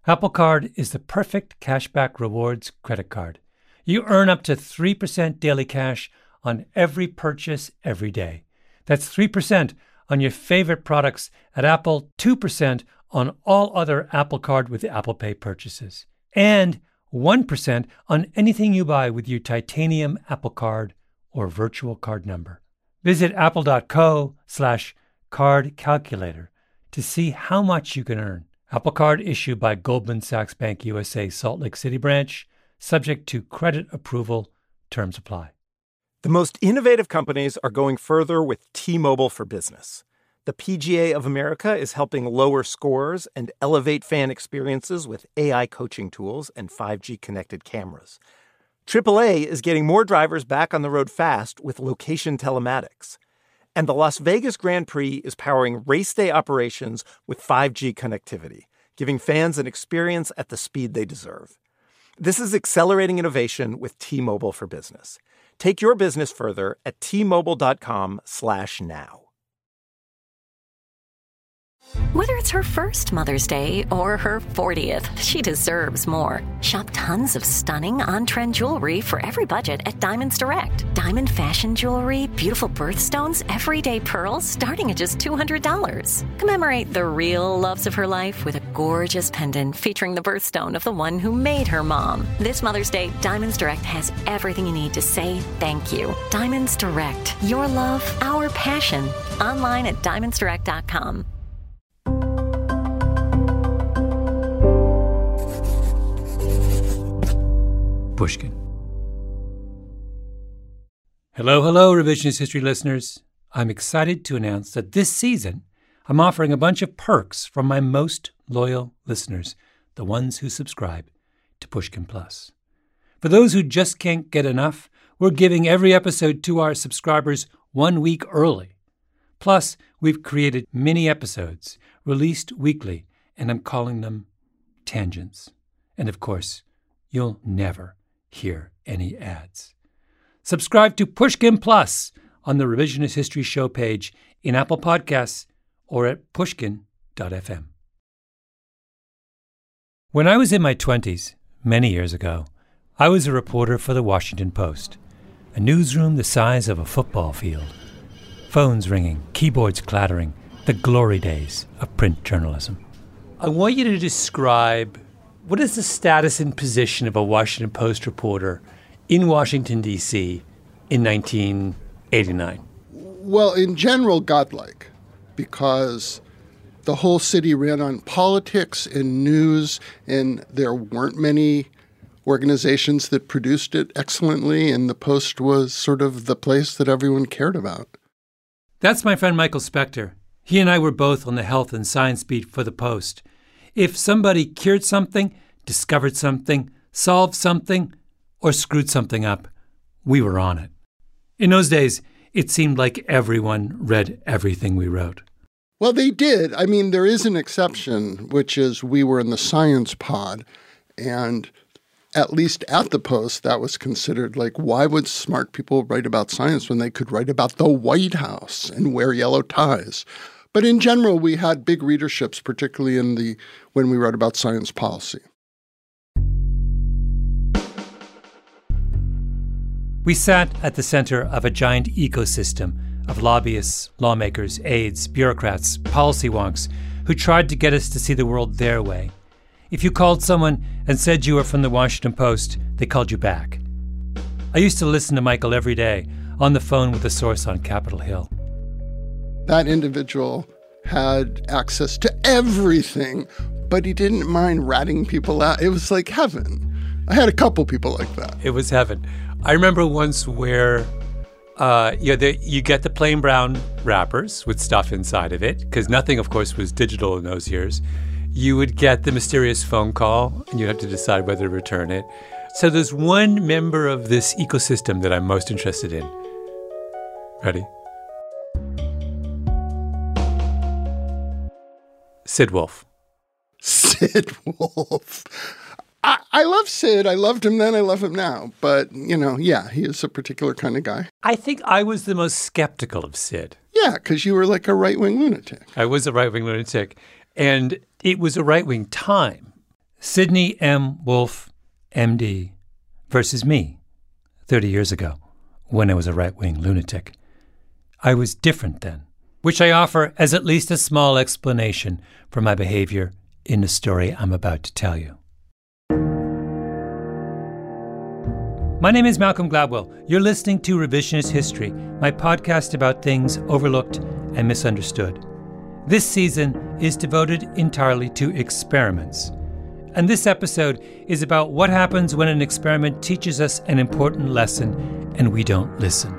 Apple Card is the perfect cashback rewards credit card. You earn up to 3% daily cash on every purchase every day. That's 3% on your favorite products at Apple, 2% on all other Apple Card with Apple Pay purchases, and 1% on anything you buy with your titanium Apple Card or virtual card number. Visit apple.co/card calculator to see how much you can earn. Apple Card issued by Goldman Sachs Bank USA Salt Lake City branch, subject to credit approval. Terms apply. The most innovative companies are going further with T-Mobile for Business. The PGA of America is helping lower scores and elevate fan experiences with AI coaching tools and 5G connected cameras. AAA is getting more drivers back on the road fast with location telematics. And the Las Vegas Grand Prix is powering race day operations with 5G connectivity, giving fans an experience at the speed they deserve. This is accelerating innovation with T-Mobile for Business. Take your business further at T-Mobile.com/now. Whether it's her first Mother's Day or her 40th, she deserves more. Shop tons of stunning on-trend jewelry for every budget at Diamonds Direct. Diamond fashion jewelry, beautiful birthstones, everyday pearls starting at just $200. Commemorate the real loves of her life with a gorgeous pendant featuring the birthstone of the one who made her mom. This Mother's Day, Diamonds Direct has everything you need to say thank you. Diamonds Direct. Your love, our passion. Online at diamondsdirect.com. Pushkin. Hello, Revisionist History listeners. I'm excited to announce that this season, I'm offering a bunch of perks from my most loyal listeners, the ones who subscribe to Pushkin Plus. For those who just can't get enough, we're giving every episode to our subscribers 1 week early. Plus, we've created mini episodes released weekly, and I'm calling them Tangents. And of course, you'll never hear any ads. Subscribe to Pushkin Plus on the Revisionist History show page in Apple Podcasts or at pushkin.fm. When I was in my 20s, many years ago, I was a reporter for the Washington Post, a newsroom the size of a football field. Phones ringing, keyboards clattering, the glory days of print journalism. I want you to describe what is the status and position of a Washington Post reporter in Washington, D.C. in 1989? Well, in general, godlike, because the whole city ran on politics and news, and there weren't many organizations that produced it excellently, and the Post was sort of the place that everyone cared about. That's my friend Michael Spector. He and I were both on the health and science beat for the Post. If somebody cured something, discovered something, solved something, or screwed something up, we were on it. In those days, it seemed like everyone read everything we wrote. Well, they did. I mean, there is an exception, which is we were in the science pod, and at least at the Post, that was considered like, why would smart people write about science when they could write about the White House and wear yellow ties? But in general, we had big readerships, particularly when we wrote about science policy. We sat at the center of a giant ecosystem of lobbyists, lawmakers, aides, bureaucrats, policy wonks who tried to get us to see the world their way. If you called someone and said you were from the Washington Post, they called you back. I used to listen to Michael every day on the phone with a source on Capitol Hill. That individual had access to everything, but he didn't mind ratting people out. It was like heaven. I had a couple people like that. It was heaven. I remember once where you get the plain brown wrappers with stuff inside of it, because nothing, of course, was digital in those years. You would get the mysterious phone call, and you have to decide whether to return it. So there's one member of this ecosystem that I'm most interested in. Ready? Sid Wolfe. Sid Wolfe. I love Sid. I loved him then. I love him now. But, he is a particular kind of guy. I think I was the most skeptical of Sid. Yeah, because you were like a right-wing lunatic. I was a right-wing lunatic. And it was a right-wing time. Sidney M. Wolfe, MD, versus me 30 years ago when I was a right-wing lunatic. I was different then, which I offer as at least a small explanation for my behavior in the story I'm about to tell you. My name is Malcolm Gladwell. You're listening to Revisionist History, my podcast about things overlooked and misunderstood. This season is devoted entirely to experiments. And this episode is about what happens when an experiment teaches us an important lesson and we don't listen.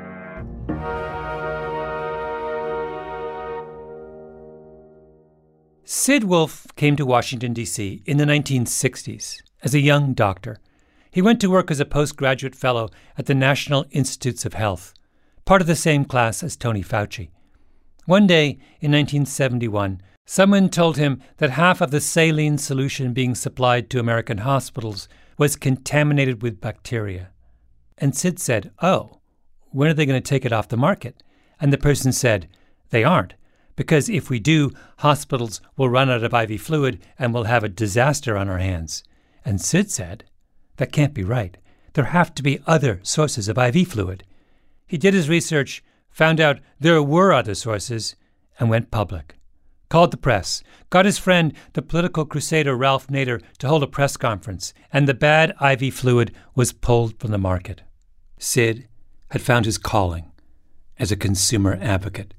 Sid Wolfe came to Washington, D.C. in the 1960s as a young doctor. He went to work as a postgraduate fellow at the National Institutes of Health, part of the same class as Tony Fauci. One day in 1971, someone told him that half of the saline solution being supplied to American hospitals was contaminated with bacteria. And Sid said, "Oh, when are they going to take it off the market?" And the person said, "They aren't, because if we do, hospitals will run out of IV fluid and we'll have a disaster on our hands." And Sid said, "That can't be right. There have to be other sources of IV fluid." He did his research, found out there were other sources, and went public. Called the press, got his friend, the political crusader Ralph Nader, to hold a press conference, and the bad IV fluid was pulled from the market. Sid had found his calling as a consumer advocate.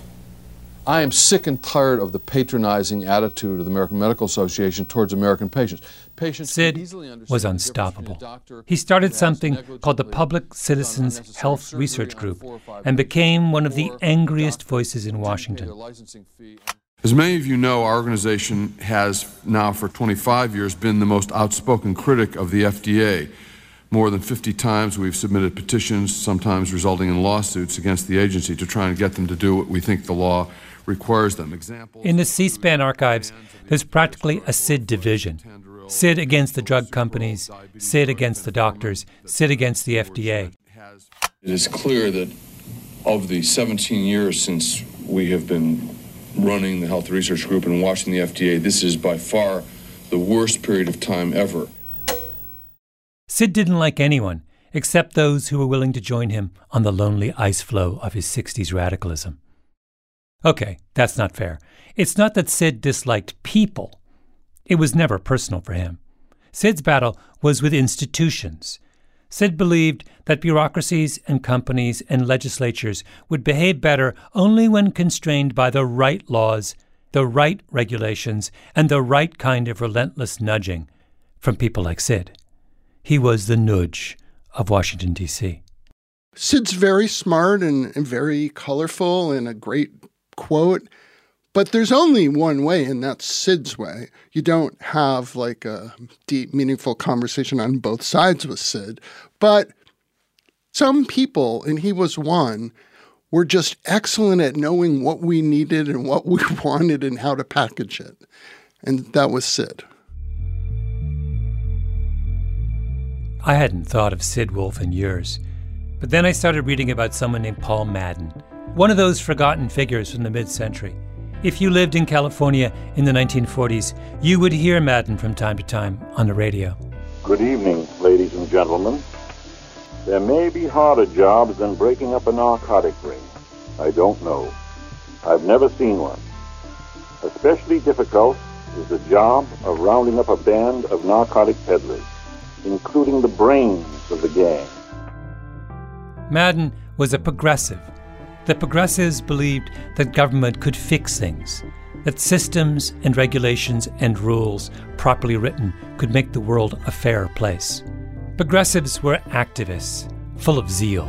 I am sick and tired of the patronizing attitude of the American Medical Association towards American patients. Sid was unstoppable. He started something called the Public Citizens Health Research Group and became one of the angriest voices in Washington. As many of you know, our organization has now for 25 years been the most outspoken critic of the FDA. More than 50 times we've submitted petitions, sometimes resulting in lawsuits against the agency to try and get them to do what we think the law requires them. In the C-SPAN archives, there's practically a Sid division. Sid against the drug companies, Sid against the doctors, Sid against the FDA. It is clear that of the 17 years since we have been running the Health Research Group and watching the FDA, this is by far the worst period of time ever. Sid didn't like anyone except those who were willing to join him on the lonely ice floe of his 60s radicalism. Okay, that's not fair. It's not that Sid disliked people. It was never personal for him. Sid's battle was with institutions. Sid believed that bureaucracies and companies and legislatures would behave better only when constrained by the right laws, the right regulations, and the right kind of relentless nudging from people like Sid. He was the nudge of Washington, D.C. Sid's very smart and very colorful and a great quote, but there's only one way, and that's Sid's way. You don't have like a deep, meaningful conversation on both sides with Sid, but some people, and he was one, were just excellent at knowing what we needed and what we wanted and how to package it. And that was Sid. I hadn't thought of Sid Wolfe in years, but then I started reading about someone named Paul Madden, one of those forgotten figures from the mid-century. If you lived in California in the 1940s, you would hear Madden from time to time on the radio. Good evening, ladies and gentlemen. There may be harder jobs than breaking up a narcotic ring. I don't know. I've never seen one. Especially difficult is the job of rounding up a band of narcotic peddlers, including the brains of the gang. Madden was a progressive. The progressives believed that government could fix things, that systems and regulations and rules properly written could make the world a fairer place. Progressives were activists, full of zeal.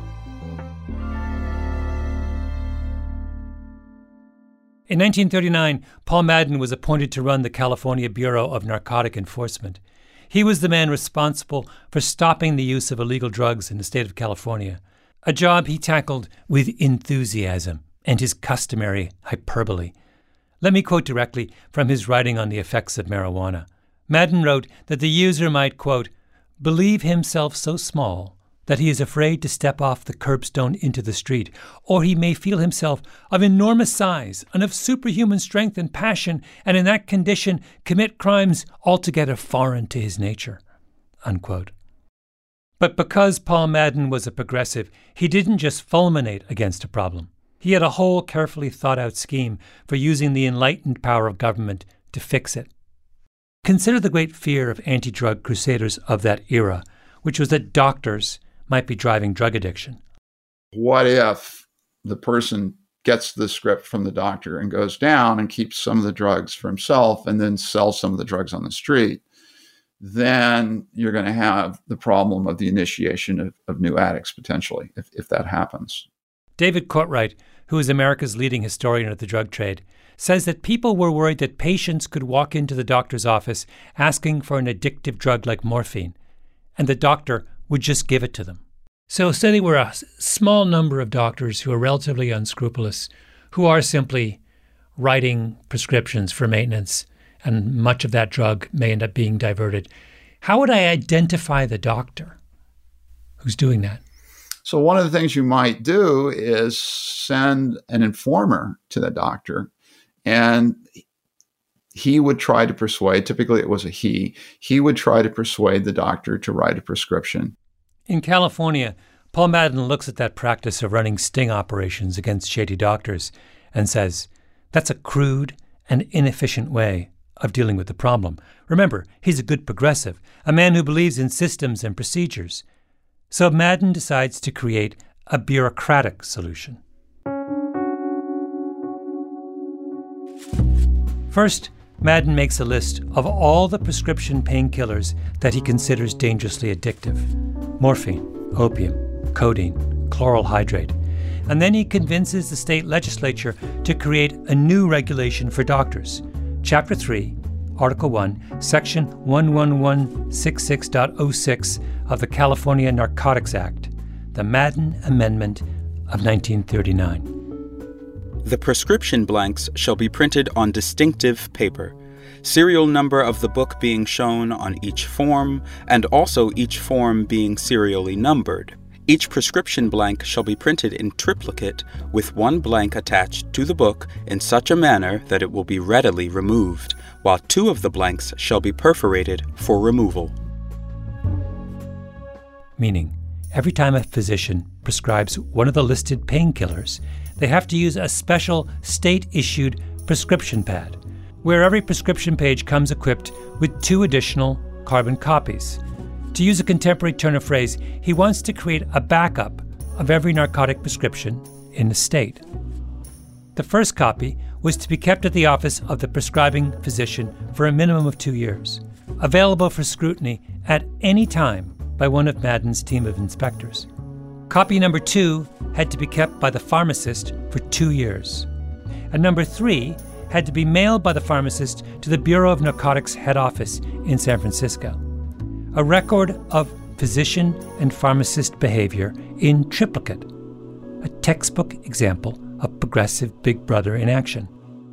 In 1939, Paul Madden was appointed to run the California Bureau of Narcotic Enforcement. He was the man responsible for stopping the use of illegal drugs in the state of California, a job he tackled with enthusiasm and his customary hyperbole. Let me quote directly from his writing on the effects of marijuana. Madden wrote that the user might, quote, believe himself so small that he is afraid to step off the curbstone into the street, or he may feel himself of enormous size and of superhuman strength and passion, and in that condition commit crimes altogether foreign to his nature." Unquote. But because Paul Madden was a progressive, he didn't just fulminate against a problem. He had a whole carefully thought-out scheme for using the enlightened power of government to fix it. Consider the great fear of anti-drug crusaders of that era, which was that doctors might be driving drug addiction. What if the person gets the script from the doctor and goes down and keeps some of the drugs for himself and then sells some of the drugs on the street? Then you're going to have the problem of the initiation of new addicts, potentially, if that happens. David Courtwright, who is America's leading historian of the drug trade, says that people were worried that patients could walk into the doctor's office asking for an addictive drug like morphine, and the doctor would just give it to them. So say there were a small number of doctors who are relatively unscrupulous, who are simply writing prescriptions for maintenance, and much of that drug may end up being diverted. How would I identify the doctor who's doing that? So one of the things you might do is send an informer to the doctor, and he would try to persuade, typically it was a he would try to persuade the doctor to write a prescription. In California, Paul Madden looks at that practice of running sting operations against shady doctors and says, that's a crude and inefficient way of dealing with the problem. Remember, he's a good progressive, a man who believes in systems and procedures. So Madden decides to create a bureaucratic solution. First, Madden makes a list of all the prescription painkillers that he considers dangerously addictive: morphine, opium, codeine, chloral hydrate. And then he convinces the state legislature to create a new regulation for doctors. Chapter 3, Article 1, Section 11166.06 of the California Narcotics Act, the Madden Amendment of 1939. The prescription blanks shall be printed on distinctive paper, serial number of the book being shown on each form, and also each form being serially numbered. Each prescription blank shall be printed in triplicate with one blank attached to the book in such a manner that it will be readily removed, while two of the blanks shall be perforated for removal. Meaning, every time a physician prescribes one of the listed painkillers, they have to use a special state-issued prescription pad, where every prescription page comes equipped with 2 additional carbon copies. To use a contemporary turn of phrase, he wants to create a backup of every narcotic prescription in the state. The first copy was to be kept at the office of the prescribing physician for a minimum of 2 years, available for scrutiny at any time by one of Madden's team of inspectors. Copy number 2 had to be kept by the pharmacist for 2 years. And number 3 had to be mailed by the pharmacist to the Bureau of Narcotics head office in San Francisco. A record of physician and pharmacist behavior in triplicate, a textbook example of progressive Big Brother in action.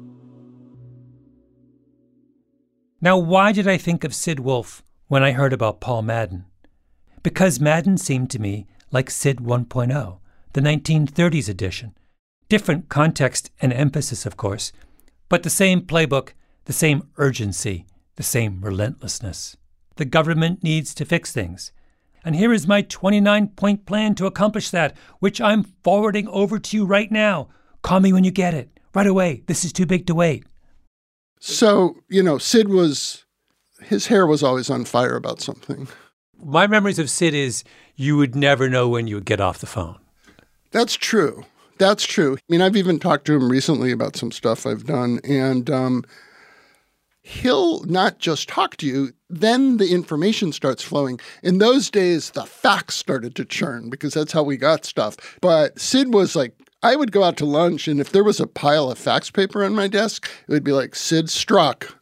Now, why did I think of Sid Wolfe when I heard about Paul Madden? Because Madden seemed to me like Sid 1.0, the 1930s edition. Different context and emphasis, of course, but the same playbook, the same urgency, the same relentlessness. The government needs to fix things. And here is my 29-point plan to accomplish that, which I'm forwarding over to you right now. Call me when you get it. Right away. This is too big to wait. So, Sid his hair was always on fire about something. My memories of Sid is you would never know when you would get off the phone. That's true. That's true. I mean, I've even talked to him recently about some stuff I've done, and he'll not just talk to you, then the information starts flowing. In those days, the facts started to churn because that's how we got stuff. But Sid was like, I would go out to lunch, and if there was a pile of fax paper on my desk, it would be like, Sid struck.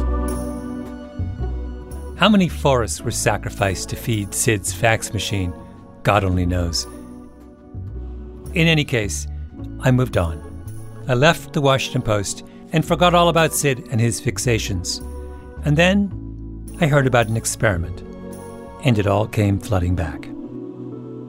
How many forests were sacrificed to feed Sid's fax machine? God only knows. In any case, I moved on. I left the Washington Post and forgot all about Sid and his fixations. And then I heard about an experiment, and it all came flooding back.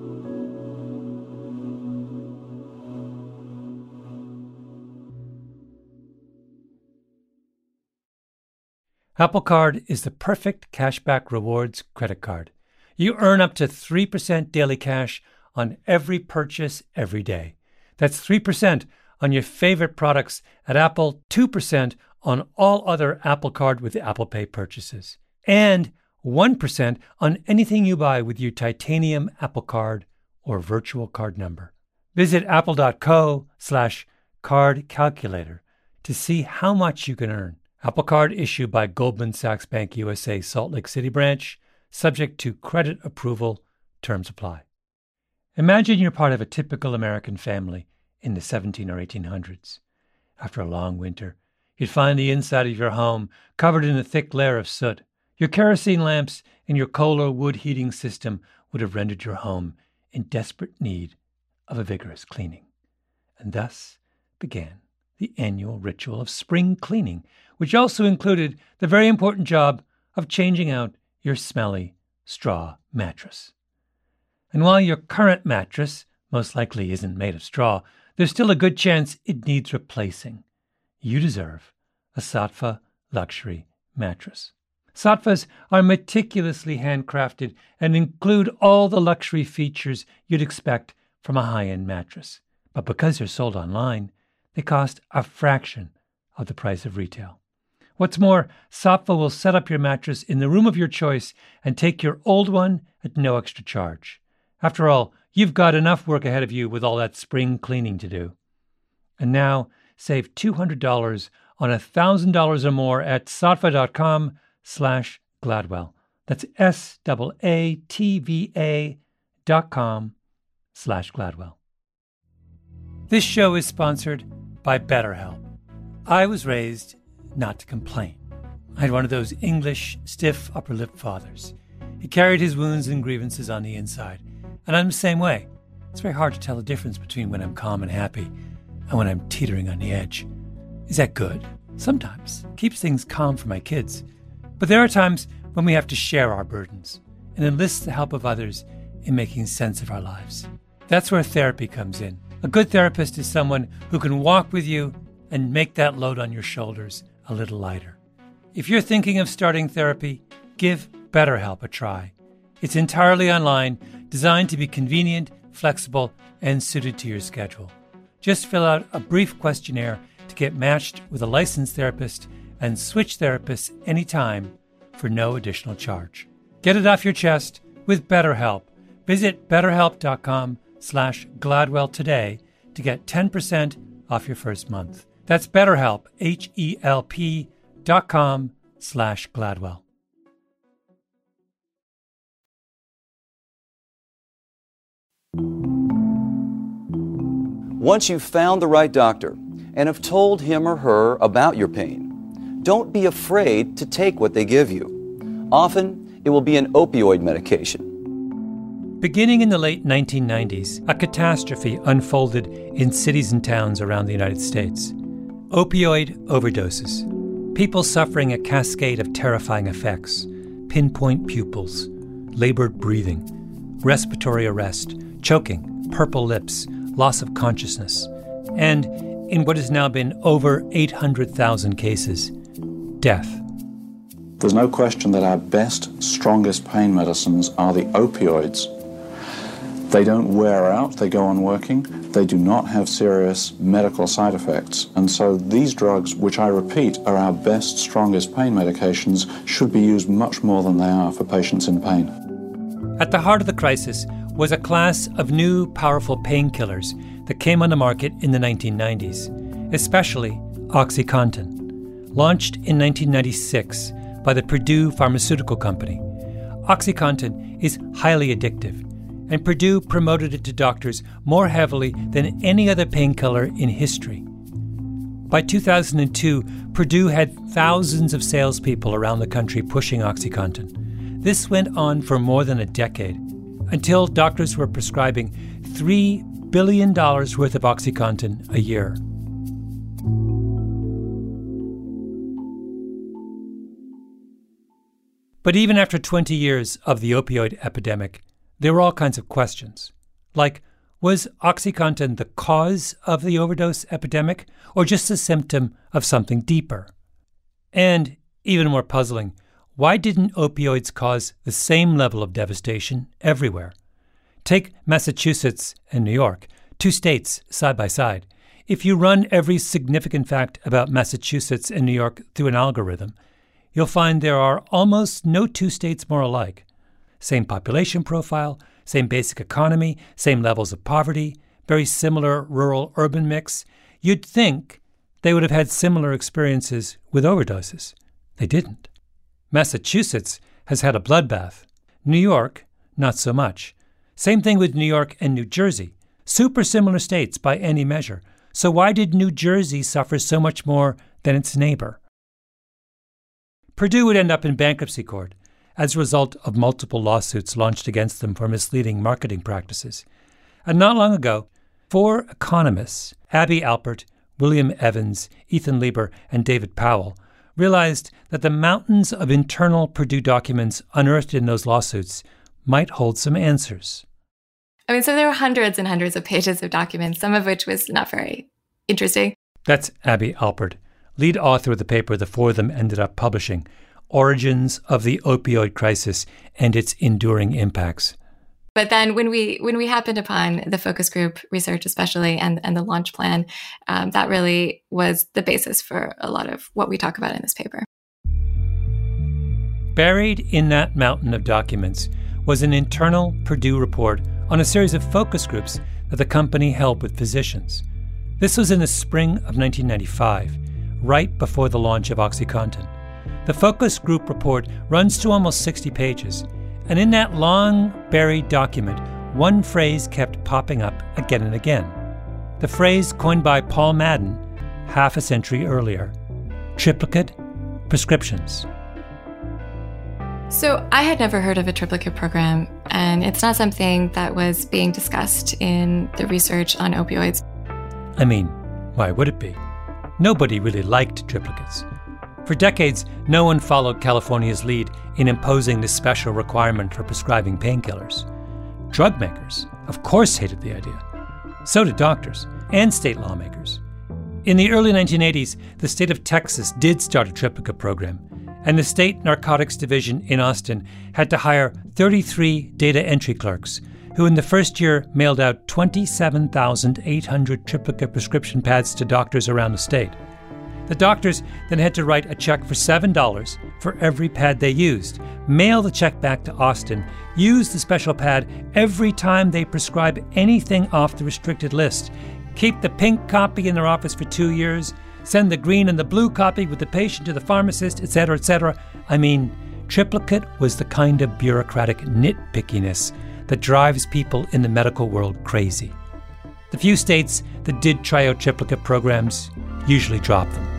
Apple Card is the perfect cashback rewards credit card. You earn up to 3% daily cash on every purchase every day. That's 3% on your favorite products at Apple, 2% on all other Apple Card with Apple Pay purchases, and 1% on anything you buy with your titanium Apple Card or virtual card number. Visit apple.co/card calculator to see how much you can earn. Apple Card issued by Goldman Sachs Bank USA Salt Lake City branch, subject to credit approval. Terms apply. Imagine you're part of a typical American family in the 17 or 1800s. After a long winter, you'd find the inside of your home covered in a thick layer of soot. Your kerosene lamps and your coal or wood heating system would have rendered your home in desperate need of a vigorous cleaning. And thus began the annual ritual of spring cleaning, which also included the very important job of changing out your smelly straw mattress. And while your current mattress most likely isn't made of straw, there's still a good chance it needs replacing. You deserve a Saatva luxury mattress. Saatvas are meticulously handcrafted and include all the luxury features you'd expect from a high-end mattress. But because they're sold online, they cost a fraction of the price of retail. What's more, Saatva will set up your mattress in the room of your choice and take your old one at no extra charge. After all, you've got enough work ahead of you with all that spring cleaning to do. And now, save $200 on $1,000 or more at saatva.com/Gladwell. That's SAATVA.com/Gladwell. This show is sponsored by BetterHelp. I was raised not to complain. I had one of those English, stiff upper lip fathers. He carried his wounds and grievances on the inside, and I'm the same way. It's very hard to tell the difference between when I'm calm and happy and when I'm teetering on the edge. Is that good? Sometimes. Keeps things calm for my kids. But there are times when we have to share our burdens and enlist the help of others in making sense of our lives. That's where therapy comes in. A good therapist is someone who can walk with you and make that load on your shoulders a little lighter. If you're thinking of starting therapy, give BetterHelp a try. It's entirely online, designed to be convenient, flexible, and suited to your schedule. Just fill out a brief questionnaire to get matched with a licensed therapist and switch therapists anytime for no additional charge. Get it off your chest with BetterHelp. Visit BetterHelp.com/Gladwell today to get 10% off your first month. That's BetterHelp, HELP.com/Gladwell. Once you've found the right doctor and have told him or her about your pain, don't be afraid to take what they give you. Often, it will be an opioid medication. Beginning in the late 1990s, a catastrophe unfolded in cities and towns around the United States. Opioid overdoses. People suffering a cascade of terrifying effects: pinpoint pupils, labored breathing, respiratory arrest, choking, purple lips, loss of consciousness, and, in what has now been over 800,000 cases, death. There's no question that our best, strongest pain medicines are the opioids. They don't wear out, they go on working, they do not have serious medical side effects. And so these drugs, which I repeat are our best, strongest pain medications, should be used much more than they are for patients in pain. At the heart of the crisis was a class of new, powerful painkillers that came on the market in the 1990s, especially OxyContin. Launched in 1996 by the Purdue Pharmaceutical Company, OxyContin is highly addictive, and Purdue promoted it to doctors more heavily than any other painkiller in history. By 2002, Purdue had thousands of salespeople around the country pushing OxyContin. This went on for more than a decade, until doctors were prescribing $3 billion worth of OxyContin a year. But even after 20 years of the opioid epidemic, there were all kinds of questions. Like, was OxyContin the cause of the overdose epidemic, or just a symptom of something deeper? And even more puzzling, why didn't opioids cause the same level of devastation everywhere? Take Massachusetts and New York, two states side by side. If you run every significant fact about Massachusetts and New York through an algorithm, you'll find there are almost no two states more alike. Same population profile, same basic economy, same levels of poverty, very similar rural-urban mix. You'd think they would have had similar experiences with overdoses. They didn't. Massachusetts has had a bloodbath. New York, not so much. Same thing with New York and New Jersey. Super similar states by any measure. So why did New Jersey suffer so much more than its neighbor? Purdue would end up in bankruptcy court as a result of multiple lawsuits launched against them for misleading marketing practices. And not long ago, 4 economists, Abby Alpert, William Evans, Ethan Lieber, and David Powell, realized that the mountains of internal Purdue documents unearthed in those lawsuits might hold some answers. So there were hundreds and hundreds of pages of documents, some of which was not very interesting. That's Abby Alpert, lead author of the paper the 4 of them ended up publishing, Origins of the Opioid Crisis and Its Enduring Impacts. But then when we happened upon the focus group research especially and the launch plan, that really was the basis for a lot of what we talk about in this paper. Buried in that mountain of documents was an internal Purdue report on a series of focus groups that the company held with physicians. This was in the spring of 1995, right before the launch of OxyContin. The focus group report runs to almost 60 pages, and in that long, buried document, one phrase kept popping up again and again. The phrase coined by Paul Madden half a century earlier: triplicate prescriptions. So I had never heard of a triplicate program, and it's not something that was being discussed in the research on opioids. Why would it be? Nobody really liked triplicates. For decades, no one followed California's lead in imposing this special requirement for prescribing painkillers. Drug makers, of course, hated the idea. So did doctors and state lawmakers. In the early 1980s, the state of Texas did start a triplicate program, and the state narcotics division in Austin had to hire 33 data entry clerks, who in the first year mailed out 27,800 triplicate prescription pads to doctors around the state. The doctors then had to write a check for $7 for every pad they used, mail the check back to Austin, use the special pad every time they prescribe anything off the restricted list, keep the pink copy in their office for 2 years, send the green and the blue copy with the patient to the pharmacist, etc., etc. Triplicate was the kind of bureaucratic nitpickiness that drives people in the medical world crazy. The few states that did try out triplicate programs usually dropped them.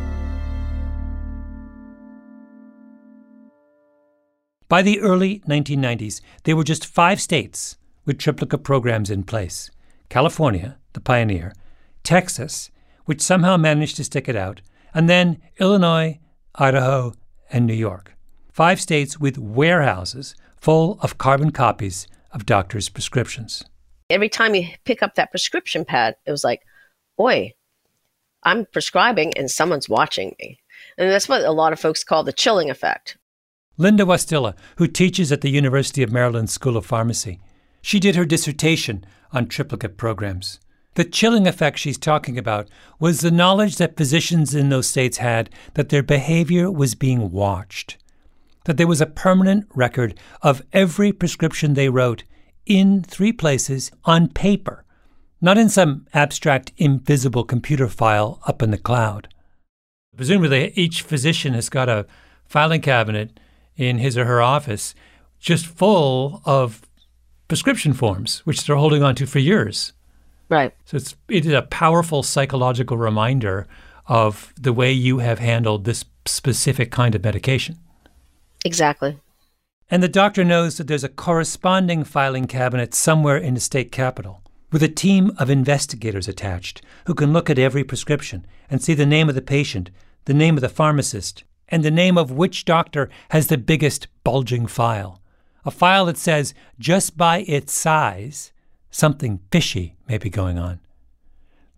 By the early 1990s, there were just 5 states with triplicate programs in place: California, the pioneer, Texas, which somehow managed to stick it out, and then Illinois, Idaho, and New York. 5 states with warehouses full of carbon copies of doctors' prescriptions. Every time you pick up that prescription pad, it was like, boy, I'm prescribing and someone's watching me. And that's what a lot of folks call the chilling effect. Linda Wastilla, who teaches at the University of Maryland School of Pharmacy, she did her dissertation on triplicate programs. The chilling effect she's talking about was the knowledge that physicians in those states had that their behavior was being watched, that there was a permanent record of every prescription they wrote in 3 places on paper, not in some abstract, invisible computer file up in the cloud. Presumably, each physician has got a filing cabinet in his or her office just full of prescription forms, which they're holding on to for years. Right. So it is a powerful psychological reminder of the way you have handled this specific kind of medication. Exactly. And the doctor knows that there's a corresponding filing cabinet somewhere in the state capitol with a team of investigators attached who can look at every prescription and see the name of the patient, the name of the pharmacist, and the name of which doctor has the biggest bulging file. A file that says, just by its size, something fishy may be going on.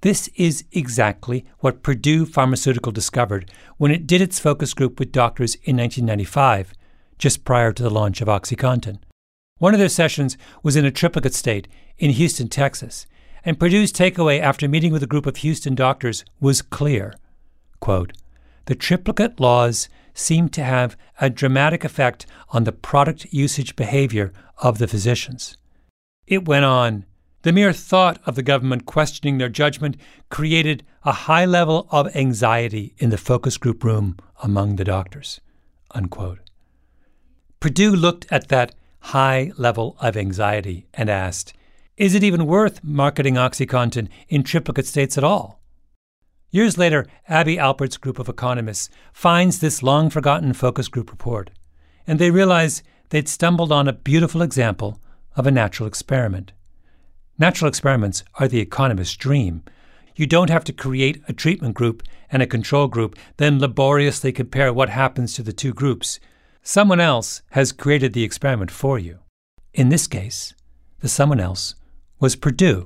This is exactly what Purdue Pharmaceutical discovered when it did its focus group with doctors in 1995, just prior to the launch of OxyContin. One of their sessions was in a triplicate state in Houston, Texas, and Purdue's takeaway after meeting with a group of Houston doctors was clear. Quote, "The triplicate laws seem to have a dramatic effect on the product usage behavior of the physicians." It went on, "The mere thought of the government questioning their judgment created a high level of anxiety in the focus group room among the doctors." Unquote. Purdue looked at that high level of anxiety and asked, is it even worth marketing OxyContin in triplicate states at all? Years later, Abby Alpert's group of economists finds this long-forgotten focus group report, and they realize they'd stumbled on a beautiful example of a natural experiment. Natural experiments are the economist's dream. You don't have to create a treatment group and a control group, then laboriously compare what happens to the two groups. Someone else has created the experiment for you. In this case, the someone else was Purdue.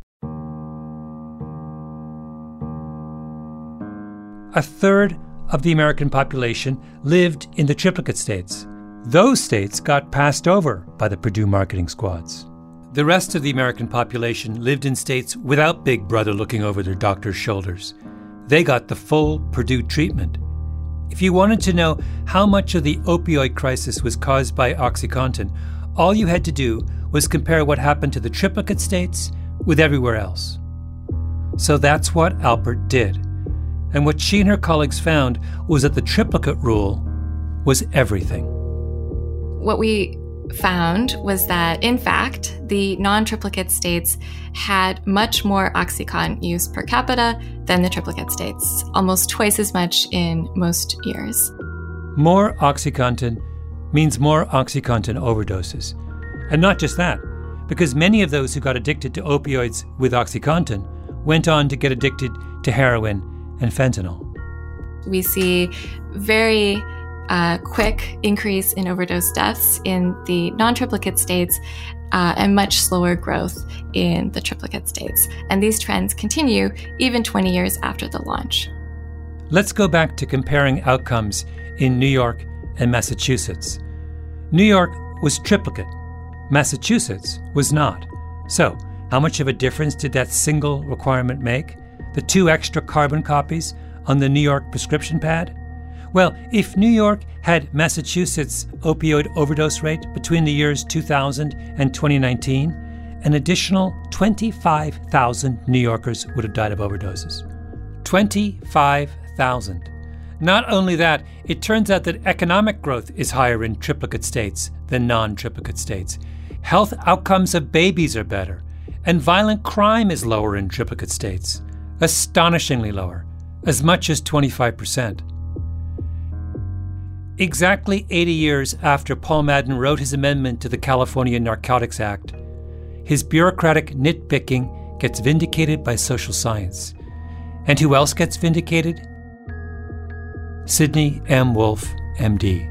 A third of the American population lived in the triplicate states. Those states got passed over by the Purdue marketing squads. The rest of the American population lived in states without Big Brother looking over their doctor's shoulders. They got the full Purdue treatment. If you wanted to know how much of the opioid crisis was caused by OxyContin, all you had to do was compare what happened to the triplicate states with everywhere else. So that's what Alpert did. And what she and her colleagues found was that the triplicate rule was everything. What we found was that, in fact, the non-triplicate states had much more OxyContin use per capita than the triplicate states, almost twice as much in most years. More OxyContin means more OxyContin overdoses. And not just that, because many of those who got addicted to opioids with OxyContin went on to get addicted to heroin and fentanyl. We see very quick increase in overdose deaths in the non-triplicate states and much slower growth in the triplicate states. And these trends continue even 20 years after the launch. Let's go back to comparing outcomes in New York and Massachusetts. New York was triplicate. Massachusetts was not. So, how much of a difference did that single requirement make? The 2 extra carbon copies on the New York prescription pad? Well, if New York had Massachusetts' opioid overdose rate between the years 2000 and 2019, an additional 25,000 New Yorkers would have died of overdoses. 25,000. Not only that, it turns out that economic growth is higher in triplicate states than non-triplicate states. Health outcomes of babies are better, and violent crime is lower in triplicate states. Astonishingly lower, as much as 25%. Exactly 80 years after Paul Madden wrote his amendment to the California Narcotics Act, his bureaucratic nitpicking gets vindicated by social science. And who else gets vindicated? Sidney M. Wolfe, MD.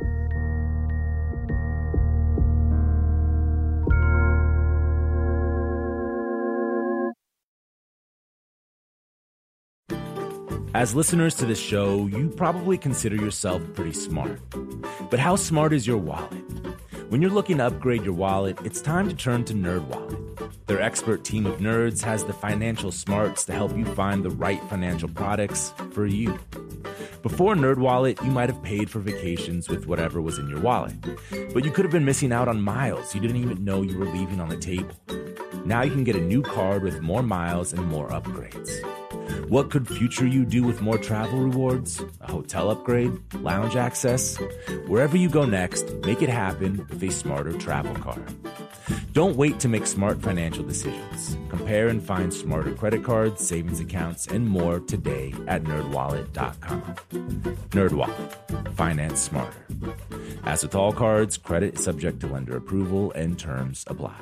As listeners to this show, you probably consider yourself pretty smart. But how smart is your wallet? When you're looking to upgrade your wallet, it's time to turn to NerdWallet. Their expert team of nerds has the financial smarts to help you find the right financial products for you. Before NerdWallet, you might have paid for vacations with whatever was in your wallet. But you could have been missing out on miles you didn't even know you were leaving on the table. Now you can get a new card with more miles and more upgrades. What could future you do with more travel rewards? A hotel upgrade? Lounge access? Wherever you go next, make it happen with a smarter travel card. Don't wait to make smart financial decisions. Compare and find smarter credit cards, savings accounts, and more today at nerdwallet.com. NerdWallet. Finance smarter. As with all cards, credit is subject to lender approval and terms apply.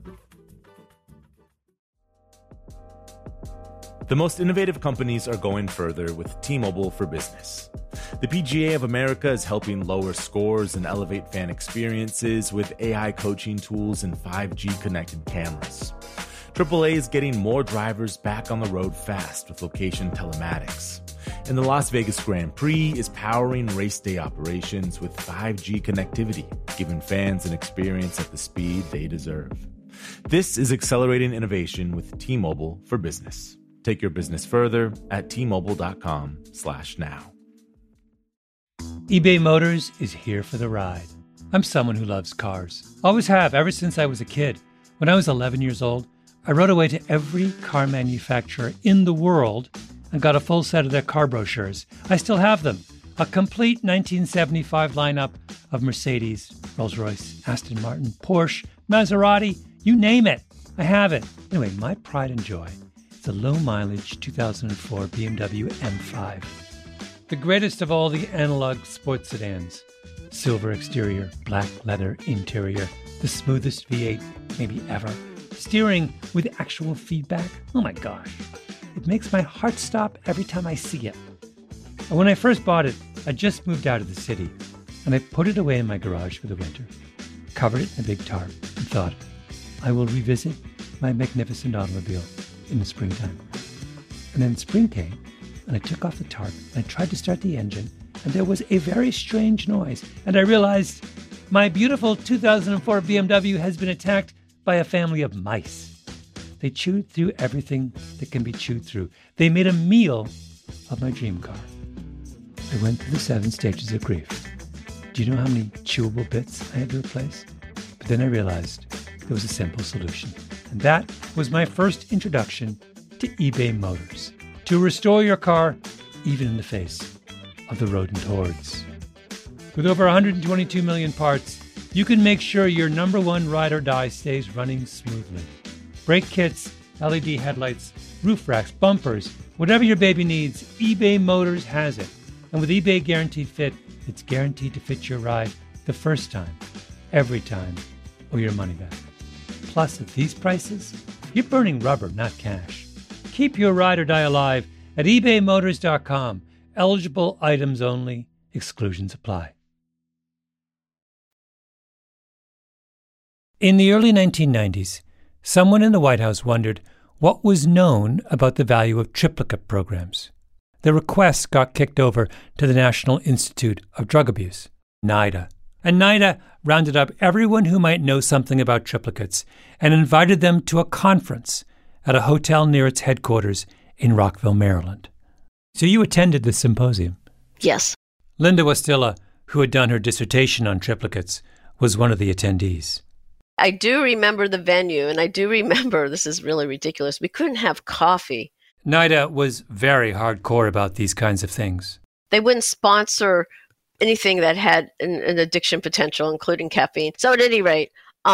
The most innovative companies are going further with T-Mobile for Business. The PGA of America is helping lower scores and elevate fan experiences with AI coaching tools and 5G connected cameras. AAA is getting more drivers back on the road fast with location telematics. And the Las Vegas Grand Prix is powering race day operations with 5G connectivity, giving fans an experience at the speed they deserve. This is accelerating innovation with T-Mobile for Business. Take your business further at T-Mobile.com/now. eBay Motors is here for the ride. I'm someone who loves cars. Always have, ever since I was a kid. When I was 11 years old, I rode away to every car manufacturer in the world and got a full set of their car brochures. I still have them. A complete 1975 lineup of Mercedes, Rolls-Royce, Aston Martin, Porsche, Maserati, you name it. I have it. Anyway, my pride and joy is a low-mileage 2004 BMW M5. The greatest of all the analog sports sedans. Silver exterior, black leather interior, the smoothest V8 maybe ever. Steering with actual feedback. Oh my gosh. It makes my heart stop every time I see it. And when I first bought it, I just moved out of the city, and I put it away in my garage for the winter, covered it in a big tarp, and thought, I will revisit my magnificent automobile in the springtime. And then spring came, and I took off the tarp, and I tried to start the engine, and there was a very strange noise, and I realized my beautiful 2004 BMW has been attacked by a family of mice. They chewed through everything that can be chewed through. They made a meal of my dream car. I went through the 7 stages of grief. Do you know how many chewable bits I had to replace? But then I realized there was a simple solution. And that was my first introduction to eBay Motors. To restore your car, even in the face of the rodent hordes. With over 122 million parts, you can make sure your number one ride or die stays running smoothly. Brake kits, LED headlights, roof racks, bumpers, whatever your baby needs, eBay Motors has it. And with eBay Guaranteed Fit, it's guaranteed to fit your ride the first time, every time, or your money back. Plus, at these prices, you're burning rubber, not cash. Keep your ride or die alive at ebaymotors.com. Eligible items only. Exclusions apply. In the early 1990s, someone in the White House wondered what was known about the value of triplicate programs. The request got kicked over to the National Institute of Drug Abuse, NIDA. And NIDA rounded up everyone who might know something about triplicates and invited them to a conference at a hotel near its headquarters in Rockville, Maryland. So you attended the symposium? Yes. Linda Wastila, who had done her dissertation on triplicates, was one of the attendees. I do remember the venue, and I do remember, this is really ridiculous, we couldn't have coffee. NIDA was very hardcore about these kinds of things. They wouldn't sponsor anything that had an addiction potential, including caffeine. So at any rate,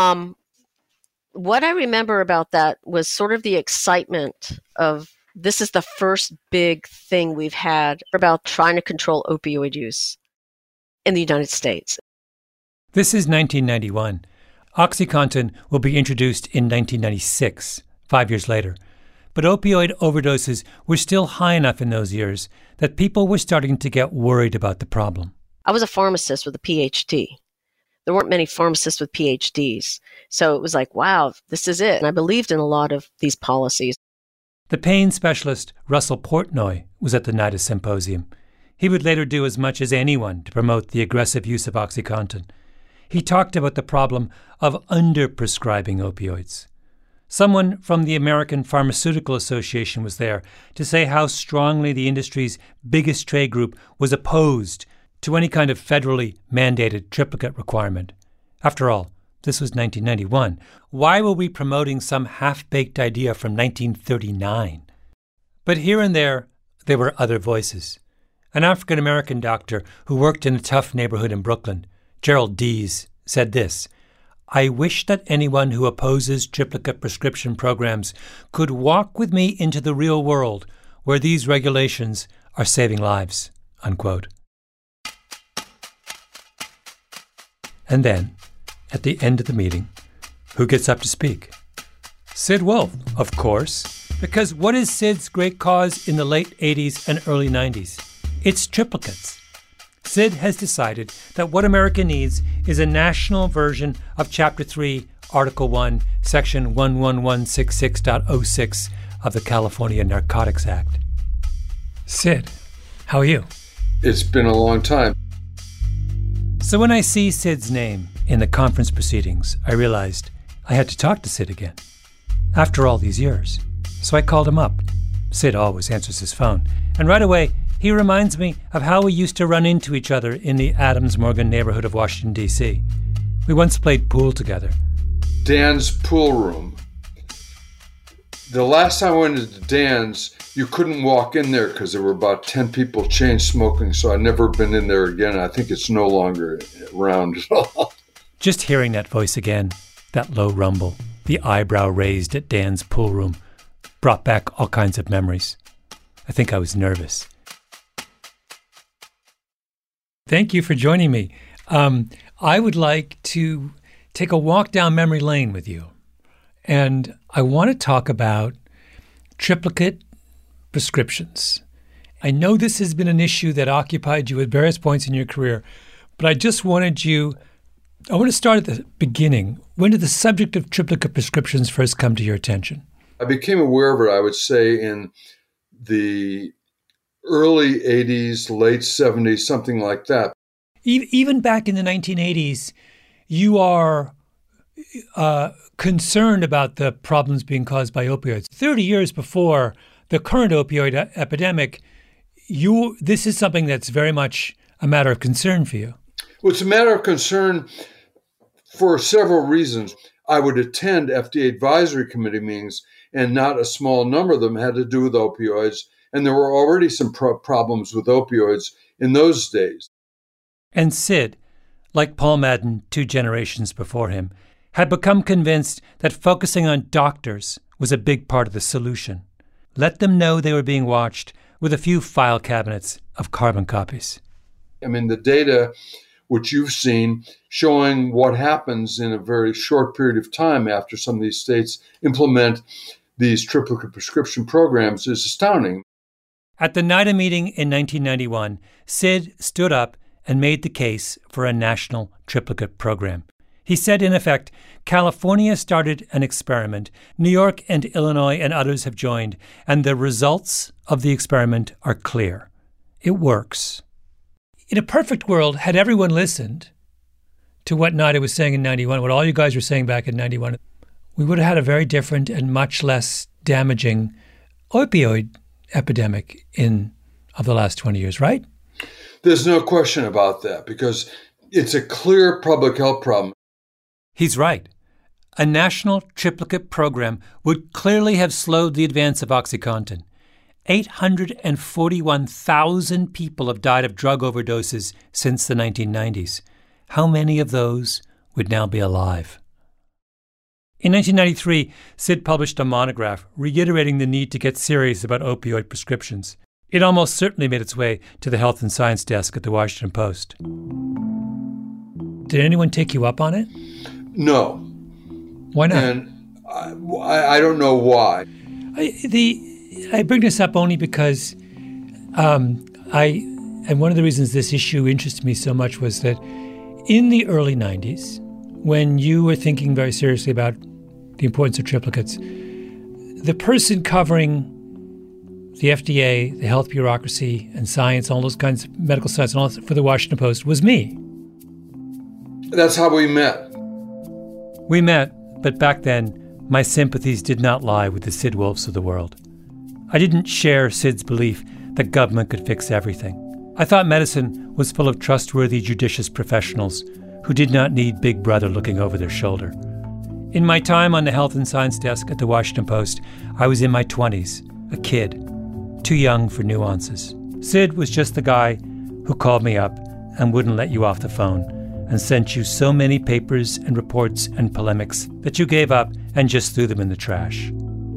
what I remember about that was sort of the excitement of this is the first big thing we've had about trying to control opioid use in the United States. This is 1991. OxyContin will be introduced in 1996, 5 years later. But opioid overdoses were still high enough in those years that people were starting to get worried about the problem. I was a pharmacist with a PhD. There weren't many pharmacists with PhDs. So it was like, wow, this is it. And I believed in a lot of these policies. The pain specialist Russell Portnoy was at the NIDA symposium. He would later do as much as anyone to promote the aggressive use of OxyContin. He talked about the problem of underprescribing opioids. Someone from the American Pharmaceutical Association was there to say how strongly the industry's biggest trade group was opposed to any kind of federally mandated triplicate requirement. After all, this was 1991. Why were we promoting some half-baked idea from 1939? But here and there were other voices. An African-American doctor who worked in a tough neighborhood in Brooklyn, Gerald Dees, said this: I wish that anyone who opposes triplicate prescription programs could walk with me into the real world where these regulations are saving lives, unquote. And then, at the end of the meeting, who gets up to speak? Sid Wolfe, of course, because what is Sid's great cause in the late 80s and early 90s? It's triplicates. Sid has decided that what America needs is a national version of Chapter 3 Article 1, Section 11166.06 of the California Narcotics Act. Sid, how are you? It's been a long time. So when I see Sid's name in the conference proceedings, I realized I had to talk to Sid again. After all these years. So I called him up. Sid always answers his phone. And right away, he reminds me of how we used to run into each other in the Adams-Morgan neighborhood of Washington, D.C. We once played pool together. Dan's pool room. The last time I went into Dan's, you couldn't walk in there because there were about 10 people chain smoking, so I've never been in there again. I think it's no longer around at all. Just hearing that voice again, that low rumble, the eyebrow raised at Dan's pool room, brought back all kinds of memories. I think I was nervous. Thank you for joining me. I would like to take a walk down memory lane with you. And I want to talk about triplicate prescriptions. I know this has been an issue that occupied you at various points in your career, but I want to start at the beginning. When did the subject of triplicate prescriptions first come to your attention? I became aware of it, I would say, in the early 80s, late 70s, something like that. Even back in the 1980s, you are concerned about the problems being caused by opioids. 30 years before the current opioid epidemic, this is something that's very much a matter of concern for you. Well, it's a matter of concern for several reasons. I would attend FDA advisory committee meetings, and not a small number of them had to do with opioids. And there were already some problems with opioids in those days. And Sid, like Paul Madden 2 generations before him, had become convinced that focusing on doctors was a big part of the solution. Let them know they were being watched with a few file cabinets of carbon copies. I mean, the data which you've seen showing what happens in a very short period of time after some of these states implement these triplicate prescription programs is astounding. At the NIDA meeting in 1991, Sid stood up and made the case for a national triplicate program. He said, in effect, California started an experiment. New York and Illinois and others have joined, and the results of the experiment are clear. It works. In a perfect world, had everyone listened to what NIDA was saying in 91, what all you guys were saying back in 91, we would have had a very different and much less damaging opioid epidemic of the last 20 years, right? There's no question about that, because it's a clear public health problem. He's right. A national triplicate program would clearly have slowed the advance of OxyContin. 841,000 people have died of drug overdoses since the 1990s. How many of those would now be alive? In 1993, Sid published a monograph reiterating the need to get serious about opioid prescriptions. It almost certainly made its way to the health and science desk at the Washington Post. Did anyone take you up on it? No. Why not? And I don't know why. I bring this up only because and one of the reasons this issue interested me so much was that in the early 90s, when you were thinking very seriously about the importance of triplicates, the person covering the FDA, the health bureaucracy, and science, all those kinds of medical science, and all for the Washington Post was me. That's how we met. We met, but back then, my sympathies did not lie with the Sid Wolfs of the world. I didn't share Sid's belief that government could fix everything. I thought medicine was full of trustworthy, judicious professionals who did not need Big Brother looking over their shoulder. In my time on the health and science desk at the Washington Post, I was in my 20s, a kid, too young for nuances. Sid was just the guy who called me up and wouldn't let you off the phone and sent you so many papers and reports and polemics that you gave up and just threw them in the trash.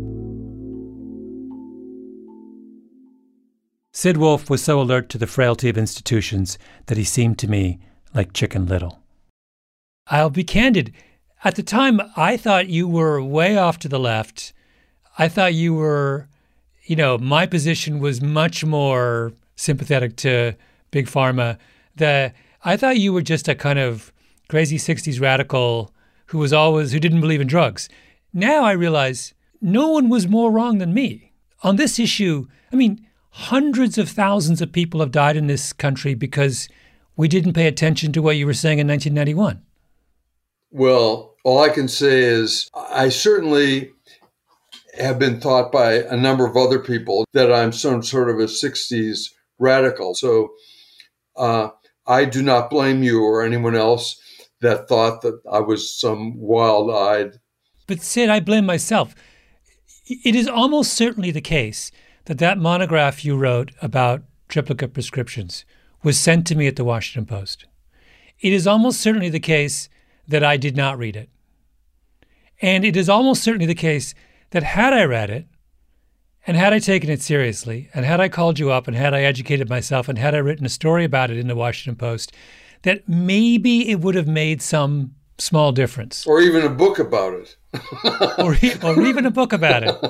Sid Wolf was so alert to the frailty of institutions that he seemed to me like Chicken Little. I'll be candid. At the time, I thought you were way off to the left. I thought you were, my position was much more sympathetic to Big Pharma. I thought you were just a kind of crazy 60s radical who didn't believe in drugs. Now I realize no one was more wrong than me. On this issue, I mean, hundreds of thousands of people have died in this country because we didn't pay attention to what you were saying in 1991. Well, all I can say is I certainly have been taught by a number of other people that I'm some sort of a 60s radical. So I do not blame you or anyone else that thought that I was some wild-eyed. But Sid, I blame myself. It is almost certainly the case that monograph you wrote about triplicate prescriptions was sent to me at the Washington Post. It is almost certainly the case that I did not read it. And it is almost certainly the case that had I read it, and had I taken it seriously, and had I called you up, and had I educated myself, and had I written a story about it in the Washington Post, that maybe it would have made some small difference. Or even a book about it. or even a book about it.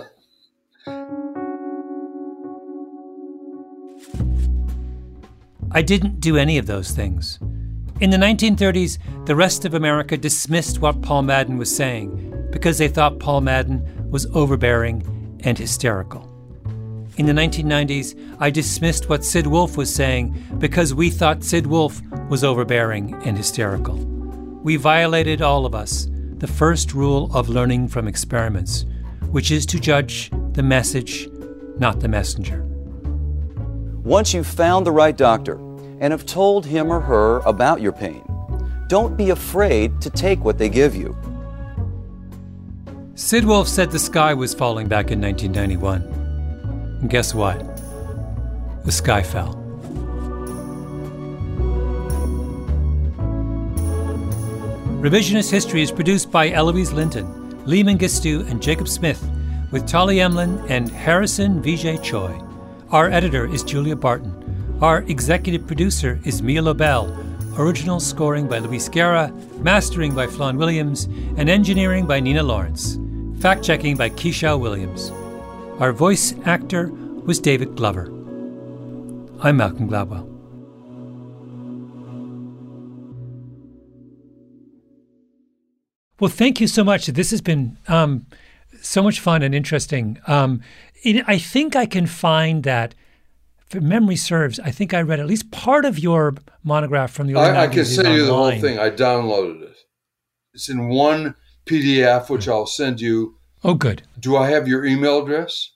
I didn't do any of those things. In the 1930s, the rest of America dismissed what Paul Madden was saying because they thought Paul Madden was overbearing and hysterical. In the 1990s, I dismissed what Sid Wolf was saying because we thought Sid Wolf was overbearing and hysterical. We violated, all of us, the first rule of learning from experiments, which is to judge the message, not the messenger. Once you've found the right doctor and have told him or her about your pain, don't be afraid to take what they give you. Sid Wolf said the sky was falling back in 1991. And guess what? The sky fell. Revisionist History is produced by Eloise Linton, Lee Mengistu, and Jacob Smith, with Tali Emlin and Harrison Vijay Choi. Our editor is Julia Barton. Our executive producer is Mia Lobel. Original scoring by Luis Guerra, mastering by Flawn Williams, and engineering by Nina Lawrence. Fact-checking by Keisha Williams. Our voice actor was David Glover. I'm Malcolm Gladwell. Well, thank you so much. This has been so much fun and interesting. I think I can find that, if memory serves, I think I read at least part of your monograph from the early 90s. I can send you the whole online. thing. I downloaded it. It's in one PDF, which I'll send you. Oh, good. Do I have your email address?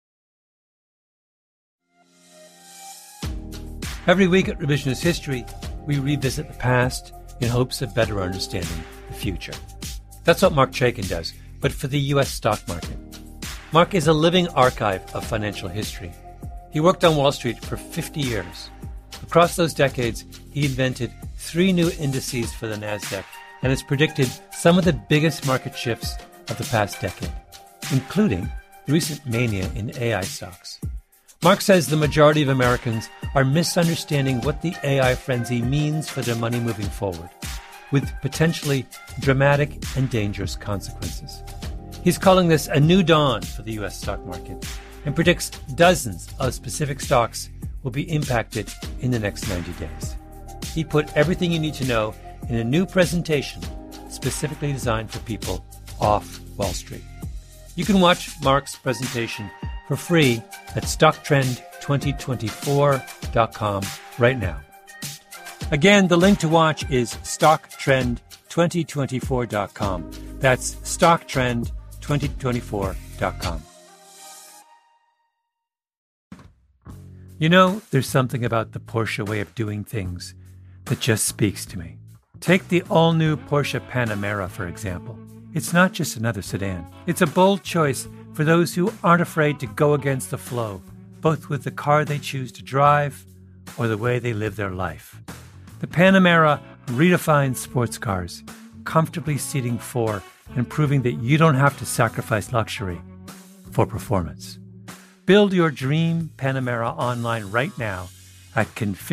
Every week at Revisionist History, we revisit the past in hopes of better understanding the future. That's what Mark Chaikin does, but for the U.S. stock market. Mark is a living archive of financial history. He worked on Wall Street for 50 years. Across those decades, he invented 3 new indices for the NASDAQ and has predicted some of the biggest market shifts of the past decade, including the recent mania in AI stocks. Mark says the majority of Americans are misunderstanding what the AI frenzy means for their money moving forward, with potentially dramatic and dangerous consequences. He's calling this a new dawn for the U.S. stock market and predicts dozens of specific stocks will be impacted in the next 90 days. He put everything you need to know in a new presentation specifically designed for people off Wall Street. You can watch Mark's presentation for free at StockTrend2024.com right now. Again, the link to watch is StockTrend2024.com. That's StockTrend2024.com. You know, there's something about the Porsche way of doing things that just speaks to me. Take the all-new Porsche Panamera, for example. It's not just another sedan. It's a bold choice for those who aren't afraid to go against the flow, both with the car they choose to drive or the way they live their life. The Panamera redefines sports cars, comfortably seating 4 and proving that you don't have to sacrifice luxury for performance. Build your dream Panamera online right now at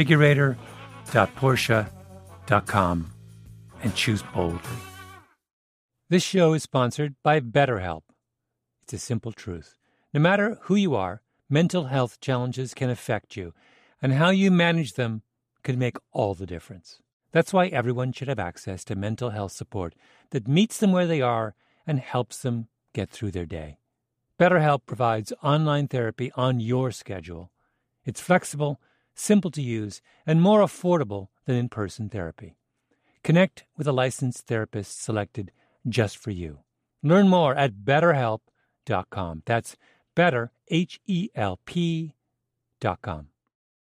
configurator.porsche.com and choose boldly. This show is sponsored by BetterHelp. It's a simple truth. No matter who you are, mental health challenges can affect you, and how you manage them can make all the difference. That's why everyone should have access to mental health support that meets them where they are and helps them get through their day. BetterHelp provides online therapy on your schedule. It's flexible, simple to use, and more affordable than in-person therapy. Connect with a licensed therapist selected just for you. Learn more at BetterHelp.com. That's better, HELP.com.